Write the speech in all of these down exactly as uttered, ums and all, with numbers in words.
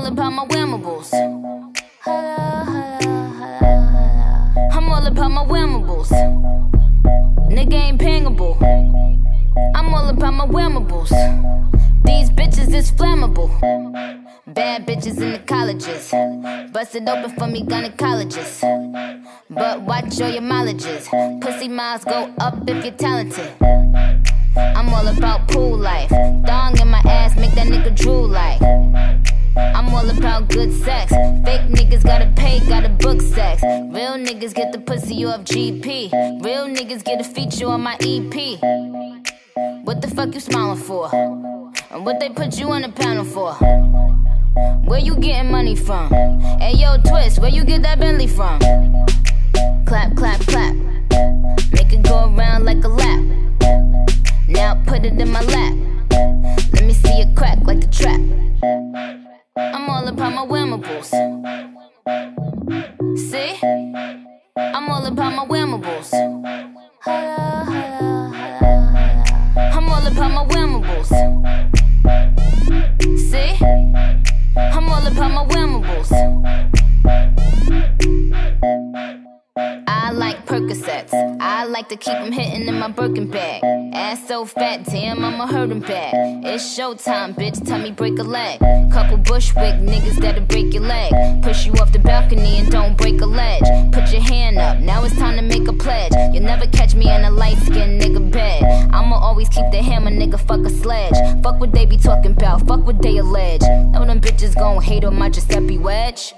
about my whammables. I'm all about my whammables. Nigga ain't pangable. I'm all about my whammables. These bitches is flammable. Bad bitches in the colleges. Bust it open for me gynecologists. But watch all your mileages. Pussy miles go up if you're talented. I'm all about pool life. Dong in my ass, make that nigga drool like. I'm all about good sex. Fake niggas gotta pay, gotta book sex. Real niggas get the pussy off G P. Real niggas get a feature on my E P. What the fuck you smiling for? And what they put you on the panel for? Where you getting money from? Hey yo, Twist, where you get that Bentley from? Clap, clap, clap. Make it go around like a lap. Now put it in my lap. Let me see it crack like the trap. I'm all about my whammables. See? I'm all about my whammables. I'm all about my whammables. See? I'm all about my whammables. I like Percocets. I like to keep them hitting in my Birkin bag. Ass so fat, damn, I'ma hurt him bad. It's showtime, bitch, tell me break a leg. Couple Bushwick niggas that'll break your leg. Push you off the balcony and don't break a ledge. Put your hand up, now it's time to make a pledge. You'll never catch me in a light-skinned nigga bed. I'ma always keep the hammer, nigga, fuck a sledge. Fuck what they be talking about, fuck what they allege. Know them bitches gon' hate on my Giuseppe wedge.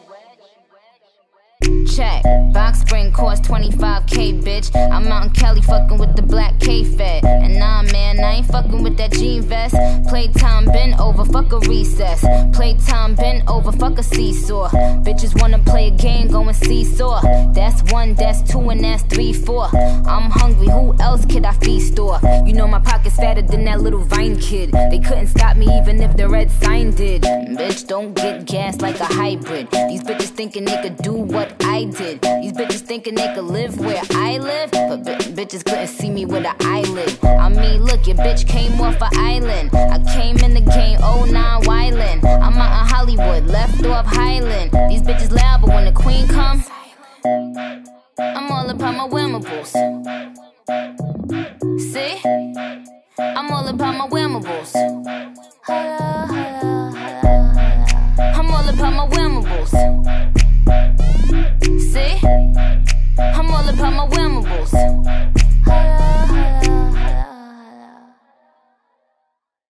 Check, box spring cost twenty-five K, bitch. I'm out in Cali fucking with the black K-Fed. And nah, man, I ain't fucking with that jean vest. Playtime been over, fuck a recess. Playtime been over, fuck a seesaw. Bitches wanna play a game, go and seesaw. That's one, that's two, and that's three, four. I'm hungry, who else could I feast or? You know my pocket's fatter than that little Vine kid. They couldn't stop me even if the red sign did. Bitch, don't get gas like a hybrid. These bitches thinking they could do what I did. These bitches thinking they could live where I live, but bitches couldn't see me with an eyelid. I mean, look, your bitch came off an island. I came in the game oh nine Wyland.